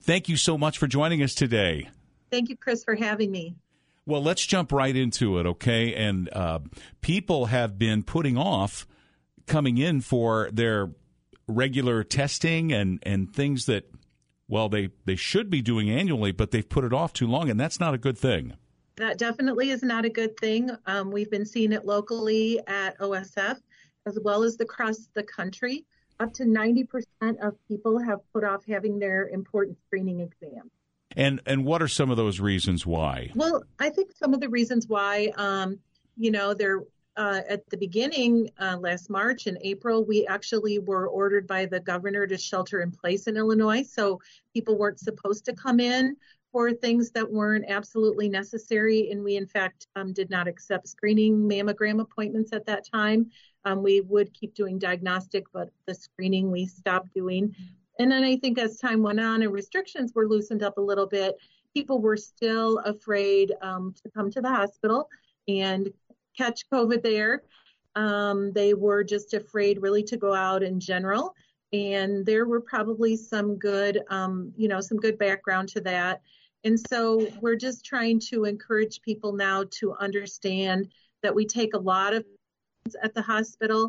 Thank you so much for joining us today. Thank you, Chris, for having me. Well, let's jump right into it, okay? And people have been putting off coming in for their regular testing and things that, well, they should be doing annually, but they've put it off too long, and that's not a good thing. That definitely is not a good thing. We've been seeing it locally at OSF as well as across the country. Up to 90% of people have put off having their important screening exam. And what are some of those reasons why? Well, I think some of the reasons why, they're at the beginning, last March and April, we actually were ordered by the governor to shelter in place in Illinois. So people weren't supposed to come in for things that weren't absolutely necessary. And we, in fact, did not accept screening mammogram appointments at that time. We would keep doing diagnostic, but the screening we stopped doing. And then I think as time went on and restrictions were loosened up a little bit, people were still afraid to come to the hospital and catch COVID there. They were just afraid really to go out in general. And there were probably some good background to that. And so we're just trying to encourage people now to understand that we take a lot of at the hospital,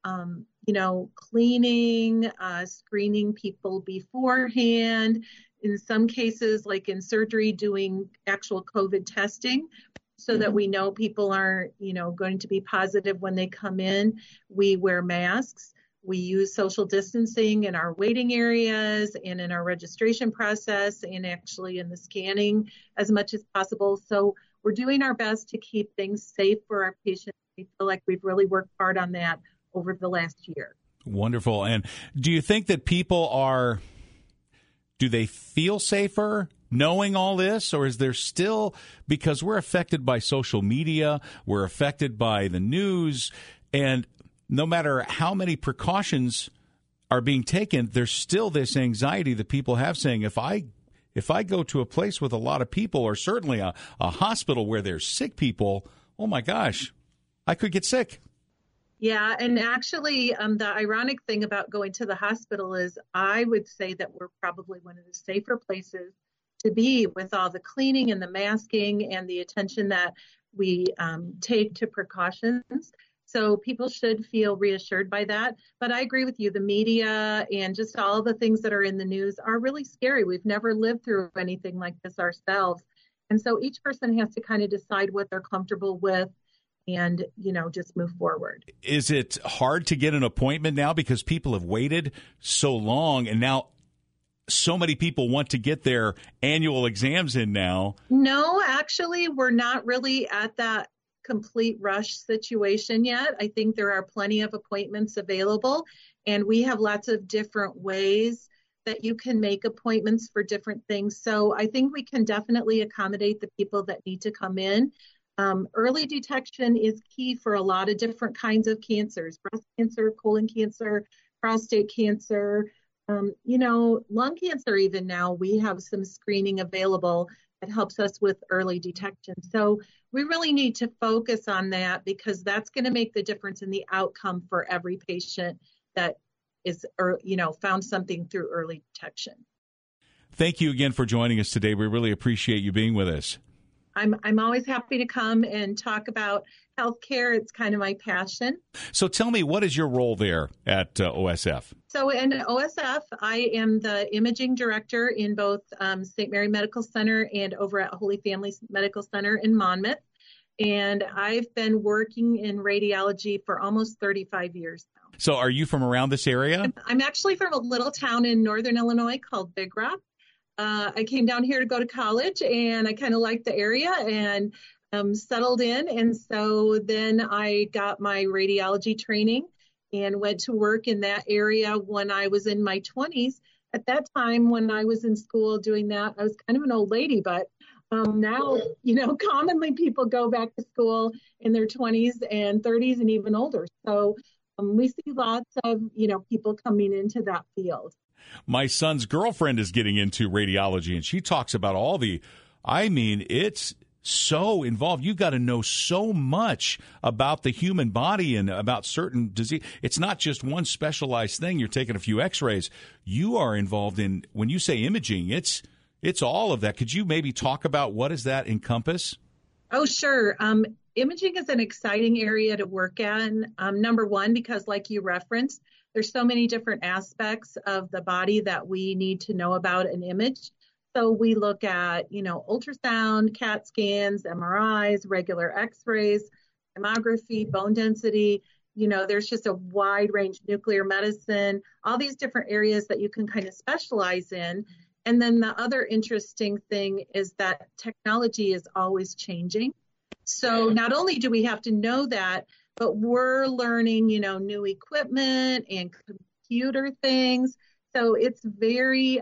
cleaning, screening people beforehand, in some cases, like in surgery, doing actual COVID testing so that we know people aren't, going to be positive when they come in. We wear masks. We use social distancing in our waiting areas and in our registration process and actually in the scanning as much as possible. So we're doing our best to keep things safe for our patients. We feel like we've really worked hard on that over the last year. Wonderful. And do you think that people do they feel safer knowing all this, or is there still, because we're affected by social media, we're affected by the news, and no matter how many precautions are being taken, there's still this anxiety that people have saying, if I go to a place with a lot of people, or certainly a hospital where there's sick people, oh my gosh, I could get sick. Yeah, and actually, the ironic thing about going to the hospital is I would say that we're probably one of the safer places to be with all the cleaning and the masking and the attention that we take to precautions. So people should feel reassured by that. But I agree with you. The media and just all the things that are in the news are really scary. We've never lived through anything like this ourselves. And so each person has to kind of decide what they're comfortable with and, just move forward. Is it hard to get an appointment now because people have waited so long and now so many people want to get their annual exams in now? No, actually, we're not really at that complete rush situation yet. I think there are plenty of appointments available, and we have lots of different ways that you can make appointments for different things. So I think we can definitely accommodate the people that need to come in. Early detection is key for a lot of different kinds of cancers: breast cancer, colon cancer, prostate cancer, lung cancer. Even now, we have some screening available that helps us with early detection. So we really need to focus on that because that's going to make the difference in the outcome for every patient that is, found something through early detection. Thank you again for joining us today. We really appreciate you being with us. I'm always happy to come and talk about healthcare. It's kind of my passion. So tell me, what is your role there at OSF? So in OSF, I am the imaging director in both St. Mary Medical Center and over at Holy Family Medical Center in Monmouth. And I've been working in radiology for almost 35 years now. So are you from around this area? I'm actually from a little town in northern Illinois called Big Rock. I came down here to go to college, and I kind of liked the area and settled in. And so then I got my radiology training and went to work in that area when I was in my 20s. At that time, when I was in school doing that, I was kind of an old lady, but now, commonly people go back to school in their 20s and 30s and even older. So we see lots of, people coming into that field. My son's girlfriend is getting into radiology, and she talks about it's so involved. You've got to know so much about the human body and about certain disease. It's not just one specialized thing. You're taking a few x-rays. You are involved in, when you say imaging, it's all of that. Could you maybe talk about what does that encompass? Oh, sure. Imaging is an exciting area to work in. Number one, because like you referenced, there's so many different aspects of the body that we need to know about an image. So we look at, ultrasound, CAT scans, MRIs, regular x-rays, mammography, bone density. There's just a wide range, nuclear medicine, all these different areas that you can kind of specialize in. And then the other interesting thing is that technology is always changing. So not only do we have to know that, but we're learning, new equipment and computer things. So it's very,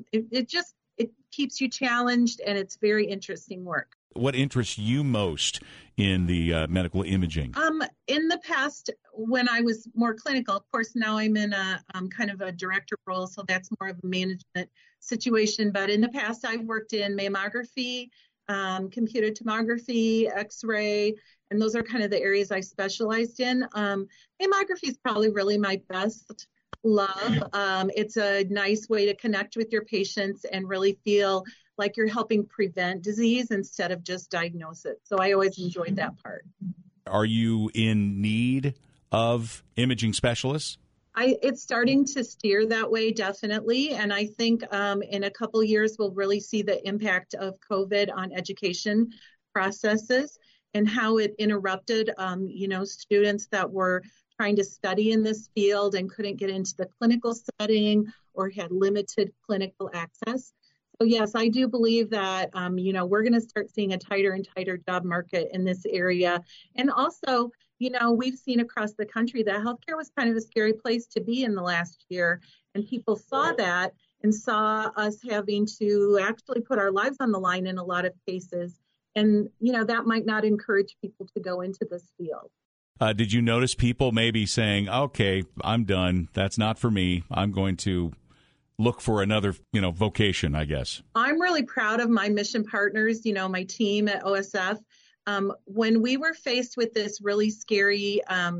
it keeps you challenged, and it's very interesting work. What interests you most in the medical imaging? In the past, when I was more clinical, of course, now I'm in a kind of a director role, so that's more of a management situation. But in the past, I've worked in mammography, computed tomography, X-ray, and those are kind of the areas I specialized in. Mammography is probably really my best love. It's a nice way to connect with your patients and really feel like you're helping prevent disease instead of just diagnose it. So I always enjoyed that part. Are you in need of imaging specialists? It's starting to steer that way, definitely. And I think in a couple years, we'll really see the impact of COVID on education processes and how it interrupted, students that were trying to study in this field and couldn't get into the clinical setting or had limited clinical access. So yes, I do believe that, we're going to start seeing a tighter and tighter job market in this area. And also, we've seen across the country that healthcare was kind of a scary place to be in the last year. And people saw that and saw us having to actually put our lives on the line in a lot of cases. And, that might not encourage people to go into this field. Did you notice people maybe saying, okay, I'm done. That's not for me. I'm going to look for another, vocation, I guess. I'm really proud of my mission partners, my team at OSF. When we were faced with this really scary,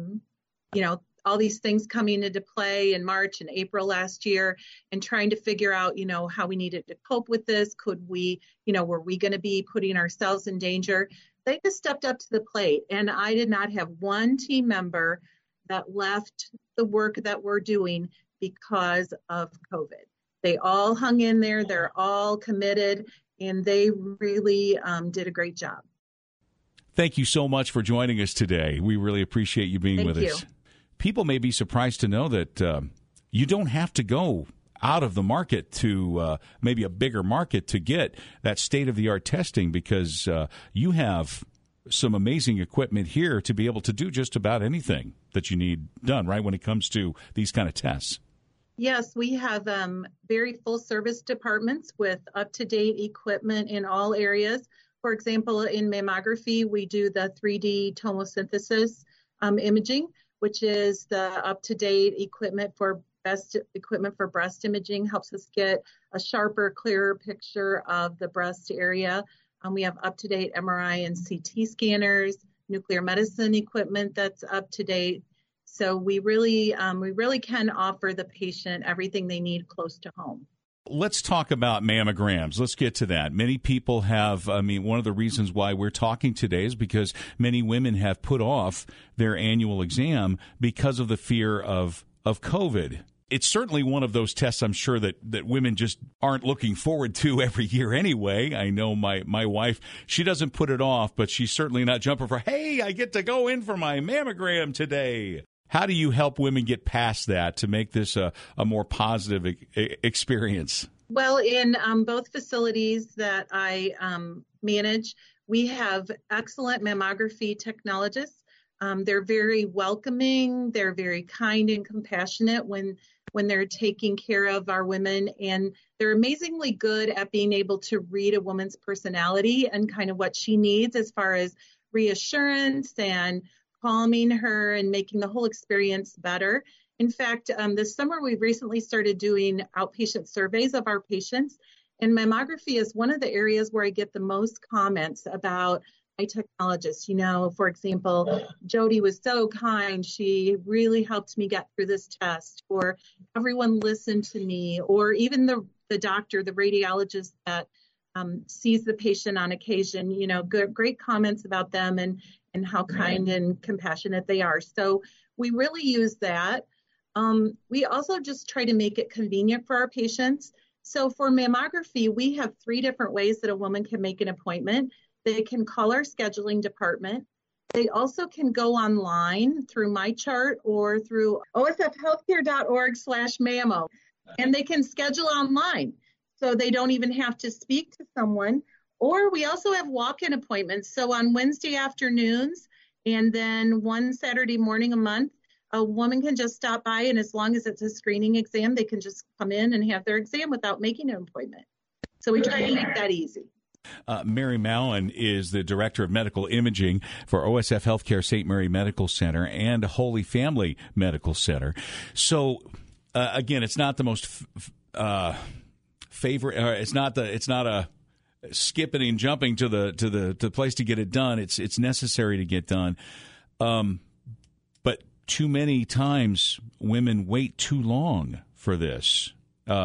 all these things coming into play in March and April last year and trying to figure out, how we needed to cope with this. Could we, were we going to be putting ourselves in danger? They just stepped up to the plate. And I did not have one team member that left the work that we're doing because of COVID. They all hung in there. They're all committed, and they really did a great job. Thank you so much for joining us today. We really appreciate you being with us. People may be surprised to know that you don't have to go out of the market to maybe a bigger market to get that state-of-the-art testing, because you have some amazing equipment here to be able to do just about anything that you need done, right, when it comes to these kind of tests. Yes, we have very full-service departments with up-to-date equipment in all areas. For example, in mammography, we do the 3D tomosynthesis imaging, which is the up-to-date equipment for best equipment for breast imaging, helps us get a sharper, clearer picture of the breast area. We have up-to-date MRI and CT scanners, nuclear medicine equipment that's up-to-date. So we really can offer the patient everything they need close to home. Let's talk about mammograms. Let's get to that. Many people have, one of the reasons why we're talking today is because many women have put off their annual exam because of the fear of COVID. It's certainly one of those tests I'm sure that women just aren't looking forward to every year anyway. I know my wife, she doesn't put it off, but she's certainly not jumping for, hey, I get to go in for my mammogram today. How do you help women get past that to make this a more positive experience? Well, in both facilities that I manage, we have excellent mammography technologists. They're very welcoming. They're very kind and compassionate when they're taking care of our women. And they're amazingly good at being able to read a woman's personality and kind of what she needs as far as reassurance and calming her and making the whole experience better. In fact, this summer we recently started doing outpatient surveys of our patients, And mammography is one of the areas where I get the most comments about my technologist. For example, Jody was so kind. She really helped me get through this test, or everyone listened to me, or even the doctor, the radiologist that sees the patient on occasion, great comments about them and how kind and compassionate they are. So we really use that. We also just try to make it convenient for our patients. So for mammography, we have 3 different ways that a woman can make an appointment. They can call our scheduling department. They also can go online through MyChart or through osfhealthcare.org/mammo, and they can schedule online. So they don't even have to speak to someone. Or we also have walk-in appointments. So on Wednesday afternoons and then one Saturday morning a month, a woman can just stop by, and as long as it's a screening exam, they can just come in and have their exam without making an appointment. So we try to make that easy. Mary Mallon is the Director of Medical Imaging for OSF Healthcare St. Mary Medical Center and Holy Family Medical Center. So, again, it's not the most favorite. It's not a skipping and jumping to the place to get it done. It's necessary to get done, but too many times women wait too long for this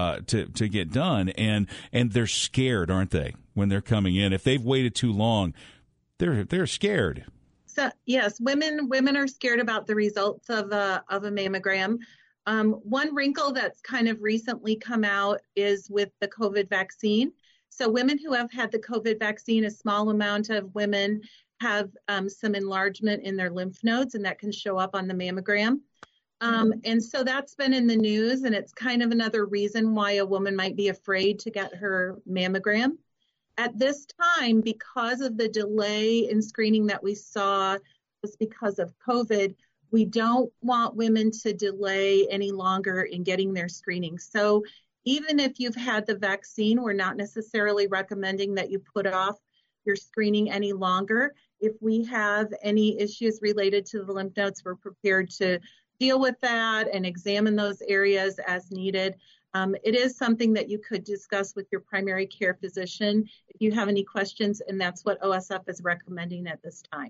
to get done, and they're scared, aren't they? When they're coming in, if they've waited too long, they're scared. So yes, women are scared about the results of a mammogram. One wrinkle that's kind of recently come out is with the COVID vaccine. So women who have had the COVID vaccine, a small amount of women have some enlargement in their lymph nodes, and that can show up on the mammogram. And so that's been in the news, and it's kind of another reason why a woman might be afraid to get her mammogram. At this time, because of the delay in screening that we saw was because of COVID, we don't want women to delay any longer in getting their screening. So even if you've had the vaccine, we're not necessarily recommending that you put off your screening any longer. If we have any issues related to the lymph nodes, we're prepared to deal with that and examine those areas as needed. It is something that you could discuss with your primary care physician if you have any questions, and that's what OSF is recommending at this time.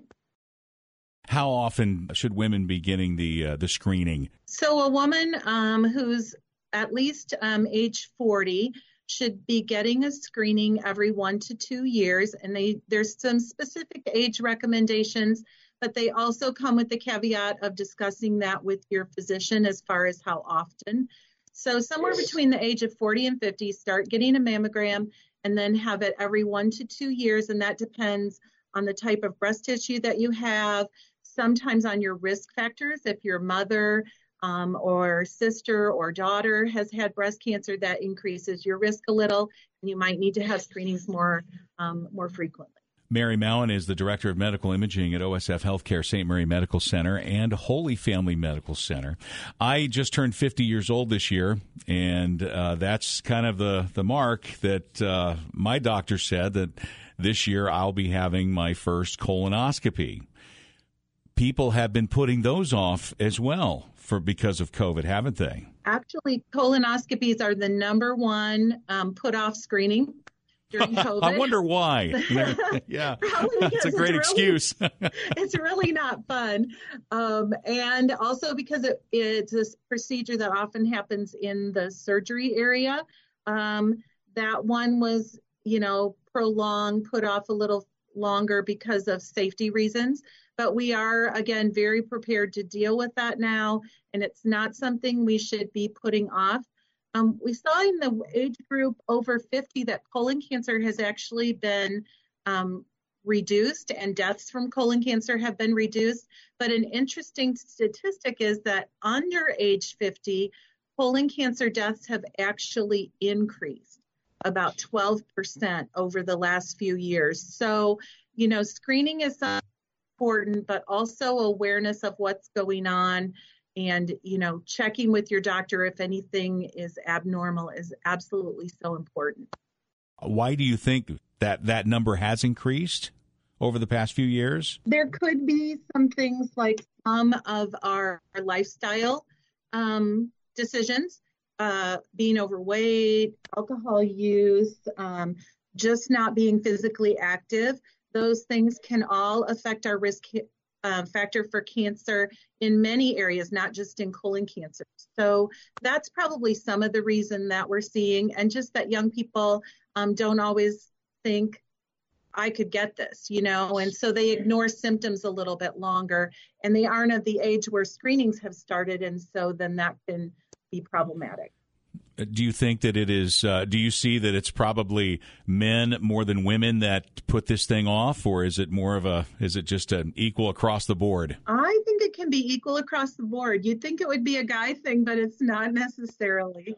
How often should women be getting the screening? So a woman who's at least age 40 should be getting a screening every 1 to 2 years, and there's some specific age recommendations, but they also come with the caveat of discussing that with your physician as far as how often. So somewhere between the age of 40 and 50, start getting a mammogram and then have it every 1 to 2 years. And that depends on the type of breast tissue that you have, sometimes on your risk factors. If your mother or sister or daughter has had breast cancer, that increases your risk a little, and you might need to have screenings more frequently. Mary Mallon is the Director of Medical Imaging at OSF Healthcare St. Mary Medical Center and Holy Family Medical Center. I just turned 50 years old this year, and that's kind of the mark that my doctor said that this year I'll be having my first colonoscopy. People have been putting those off as well because of COVID, haven't they? Actually, colonoscopies are the number one put-off screening during COVID. I wonder why. Yeah, it's a great excuse. It's really not fun. And also because it's a procedure that often happens in the surgery area. That one was, prolonged, put off a little longer because of safety reasons. But we are, again, very prepared to deal with that now, and it's not something we should be putting off. We saw in the age group over 50 that colon cancer has actually been reduced, and deaths from colon cancer have been reduced. But an interesting statistic is that under age 50, colon cancer deaths have actually increased about 12% over the last few years. So, screening is important, but also awareness of what's going on. And, checking with your doctor if anything is abnormal is absolutely so important. Why do you think that number has increased over the past few years? There could be some things like some of our lifestyle decisions. being overweight, alcohol use, just not being physically active, those things can all affect our risk factor for cancer in many areas, not just in colon cancer. So that's probably some of the reason that we're seeing, and just that young people don't always think I could get this, and so they ignore symptoms a little bit longer, and they aren't at the age where screenings have started, and so then that can be problematic. Do you think that it is, do you see that it's probably men more than women that put this thing off, or is it is it just an equal across the board? I think it can be equal across the board. You'd think it would be a guy thing, but it's not necessarily.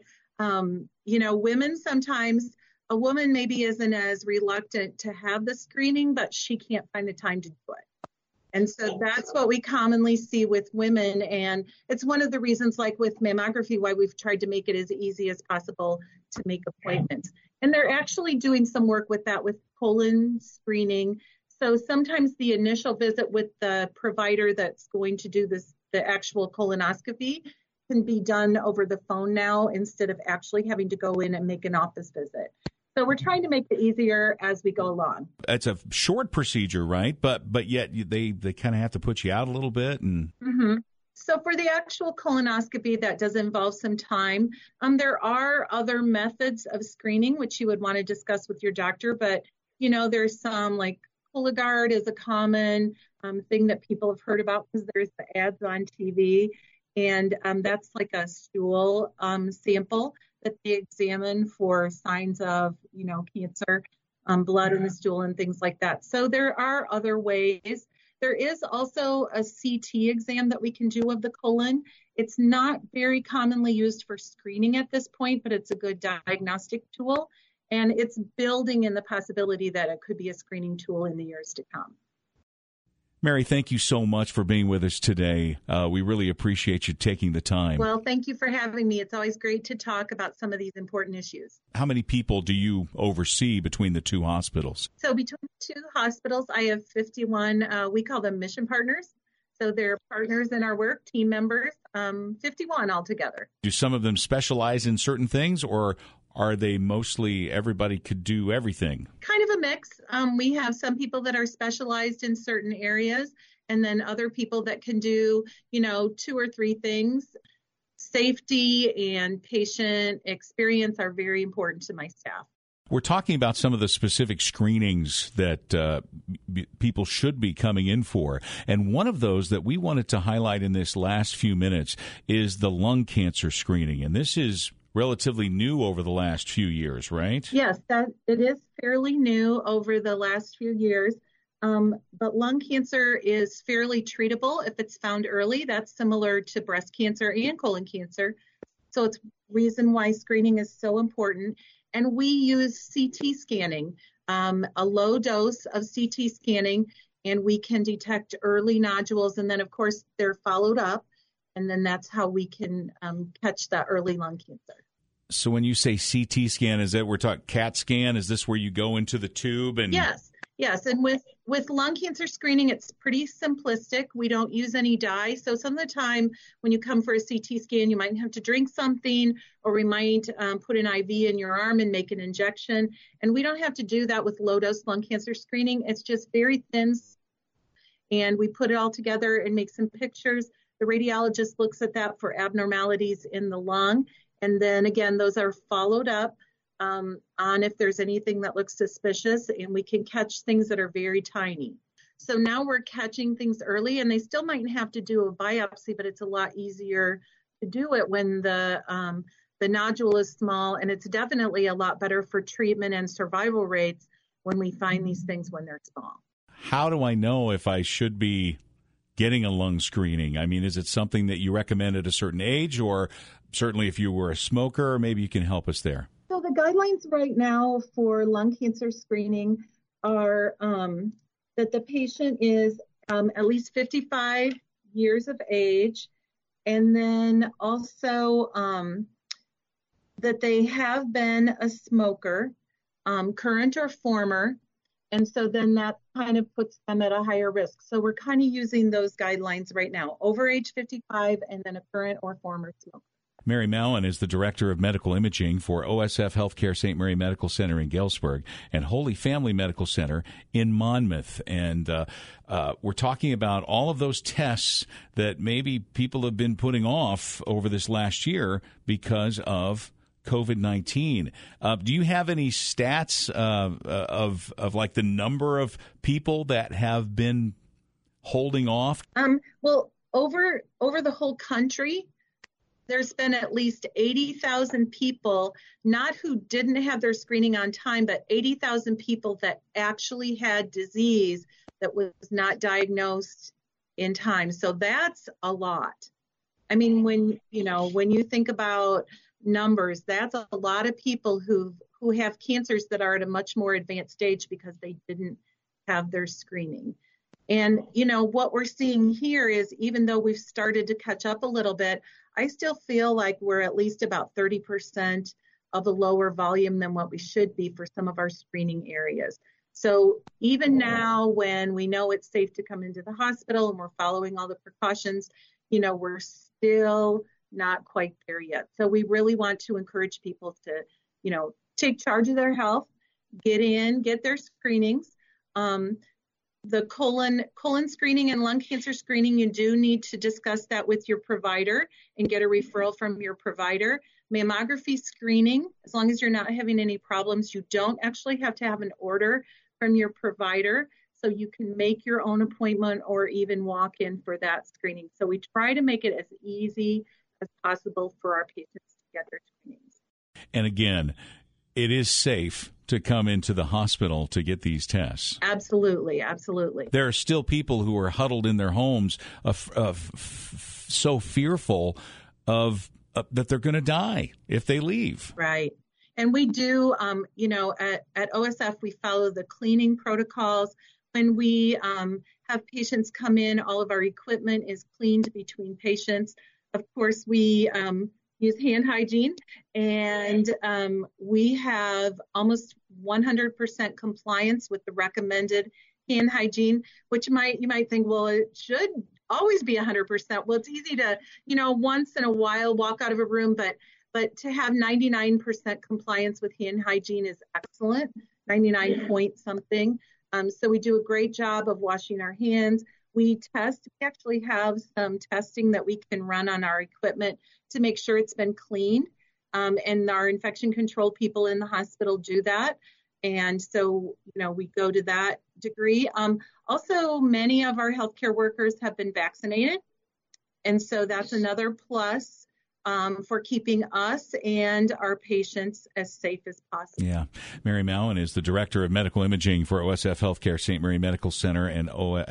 Women sometimes, a woman maybe isn't as reluctant to have the screening, but she can't find the time to do it. And so that's what we commonly see with women. And it's one of the reasons, like with mammography, why we've tried to make it as easy as possible to make appointments. And they're actually doing some work with that with colon screening. So sometimes the initial visit with the provider that's going to do the actual colonoscopy, can be done over the phone now instead of actually having to go in and make an office visit. So we're trying to make it easier as we go along. It's a short procedure, right? But yet they kind of have to put you out a little bit. And mm-hmm. So for the actual colonoscopy, that does involve some time. There are other methods of screening, which you would want to discuss with your doctor. But, there's some like Cologuard is a common thing that people have heard about because there's the ads on TV. And that's like a stool sample that they examine for signs of, cancer, blood in the stool and things like that. So there are other ways. There is also a CT exam that we can do of the colon. It's not very commonly used for screening at this point, but it's a good diagnostic tool. And it's building in the possibility that it could be a screening tool in the years to come. Mary, thank you so much for being with us today. We really appreciate you taking the time. Well, thank you for having me. It's always great to talk about some of these important issues. How many people do you oversee between the two hospitals? So between the two hospitals, I have 51. We call them mission partners. So they're partners in our work, team members, 51 altogether. Do some of them specialize in certain things, or are they mostly everybody could do everything? Kind of a mix. We have some people that are specialized in certain areas, and then other people that can do, 2 or 3 things. Safety and patient experience are very important to my staff. We're talking about some of the specific screenings that people should be coming in for. And one of those that we wanted to highlight in this last few minutes is the lung cancer screening. And this is relatively new over the last few years, right? Yes, it is fairly new over the last few years. But lung cancer is fairly treatable if it's found early. That's similar to breast cancer and colon cancer. So it's reason why screening is so important. And we use CT scanning, a low dose of CT scanning, and we can detect early nodules. And then, of course, they're followed up. And then that's how we can catch that early lung cancer. So when you say CT scan, is that we're talking CAT scan? Is this where you go into the tube? And Yes. And with lung cancer screening, it's pretty simplistic. We don't use any dye. So some of the time when you come for a CT scan, you might have to drink something, or we might put an IV in your arm and make an injection. And we don't have to do that with low-dose lung cancer screening. It's just very thin. And we put it all together and make some pictures. The radiologist looks at that for abnormalities in the lung. And then again, those are followed up on if there's anything that looks suspicious, and we can catch things that are very tiny. So now we're catching things early, and they still might have to do a biopsy, but it's a lot easier to do it when the nodule is small, and it's definitely a lot better for treatment and survival rates when we find these things when they're small. How do I know if I should be getting a lung screening? I mean, is it something that you recommend at a certain age, or certainly if you were a smoker, maybe you can help us there? So the guidelines right now for lung cancer screening are that the patient is at least 55 years of age, and then also that they have been a smoker, current or former, and so then that kind of puts them at a higher risk. So we're kind of using those guidelines right now, over age 55 and then a current or former smoker. Mary Mallon is the Director of Medical Imaging for OSF Healthcare St. Mary Medical Center in Galesburg and Holy Family Medical Center in Monmouth. And we're talking about all of those tests that maybe people have been putting off over this last year because of COVID-19. Do you have any stats of like the number of people that have been holding off? Well, over the whole country, there's been at least 80,000 people, not who didn't have their screening on time, but 80,000 people that actually had disease that was not diagnosed in time. So that's a lot. I mean, when you think about numbers, that's a lot of people who have cancers that are at a much more advanced stage because they didn't have their screening. And, what we're seeing here is even though we've started to catch up a little bit, I still feel like we're at least about 30% of a lower volume than what we should be for some of our screening areas. So even now, when we know it's safe to come into the hospital and we're following all the precautions, we're still not quite there yet. So we really want to encourage people to, take charge of their health, get their screenings. The colon screening and lung cancer screening, you do need to discuss that with your provider and get a referral from your provider. Mammography screening, as long as you're not having any problems, you don't actually have to have an order from your provider. So you can make your own appointment or even walk in for that screening. So we try to make it as easy as possible for our patients to get their screenings. And again, it is safe to come into the hospital to get these tests. Absolutely. There are still people who are huddled in their homes so fearful of that they're going to die if they leave. Right. And we do, at OSF, we follow the cleaning protocols. When we have patients come in, all of our equipment is cleaned between patients. Of course, we use hand hygiene, and we have almost 100% compliance with the recommended hand hygiene, which you might think, well, it should always be 100%. Well, it's easy to, once in a while walk out of a room, but to have 99% compliance with hand hygiene is excellent, 99 point something. So we do a great job of washing our hands. We actually have some testing that we can run on our equipment to make sure it's been cleaned. And our infection control people in the hospital do that. And so, we go to that degree. Also, many of our healthcare workers have been vaccinated. And so that's another plus for keeping us and our patients as safe as possible. Yeah. Mary Mallon is the Director of Medical Imaging for OSF Healthcare St. Mary Medical Center and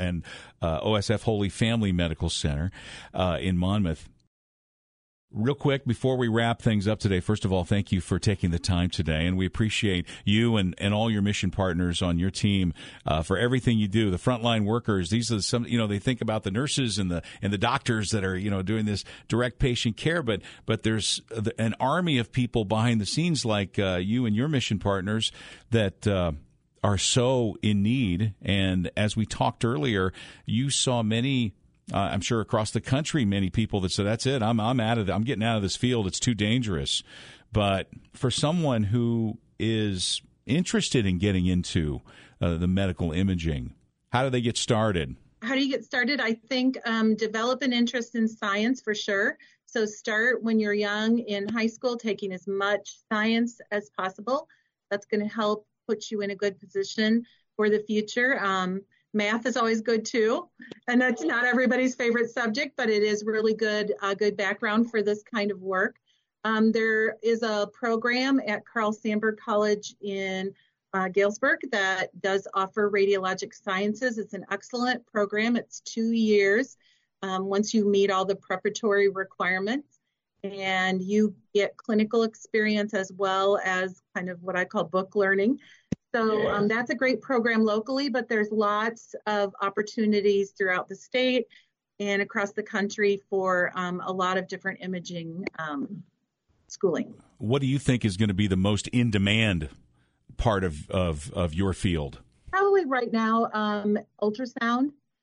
OSF Holy Family Medical Center in Monmouth. Real quick, before we wrap things up today, first of all, thank you for taking the time today, and we appreciate you and all your mission partners on your team for everything you do. The frontline workers, these are some, they think about the nurses and the doctors that are, doing this direct patient care, but there's an army of people behind the scenes like you and your mission partners that are so in need. And as we talked earlier, you saw many. I'm sure across the country, many people that said, "That's it. I'm getting out of this field. It's too dangerous." But for someone who is interested in getting into the medical imaging, how do they get started? How do you get started? I think develop an interest in science for sure. So start when you're young in high school, taking as much science as possible. That's going to help put you in a good position for the future. Math is always good too, and that's not everybody's favorite subject, but it is really good background for this kind of work. There is a program at Carl Sandburg College in Galesburg that does offer radiologic sciences. It's an excellent program. It's 2 years once you meet all the preparatory requirements, and you get clinical experience as well as kind of what I call book learning. So that's a great program locally, but there's lots of opportunities throughout the state and across the country for a lot of different imaging schooling. What do you think is going to be the most in-demand part of your field? Probably right now, ultrasound.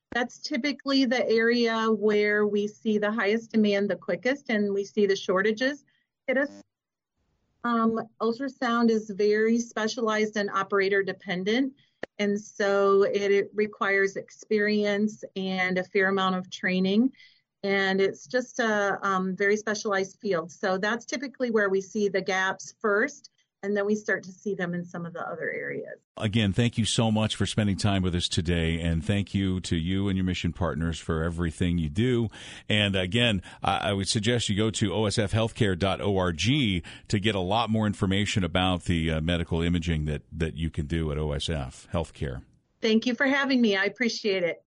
That's typically the area where we see the highest demand the quickest and we see the shortages hit us. Ultrasound is very specialized and operator dependent. And so it requires experience and a fair amount of training. And it's just a very specialized field. So that's typically where we see the gaps first, and then we start to see them in some of the other areas. Again, thank you so much for spending time with us today, and thank you to you and your mission partners for everything you do. And again, I would suggest you go to osfhealthcare.org to get a lot more information about the medical imaging that you can do at OSF Healthcare. Thank you for having me. I appreciate it.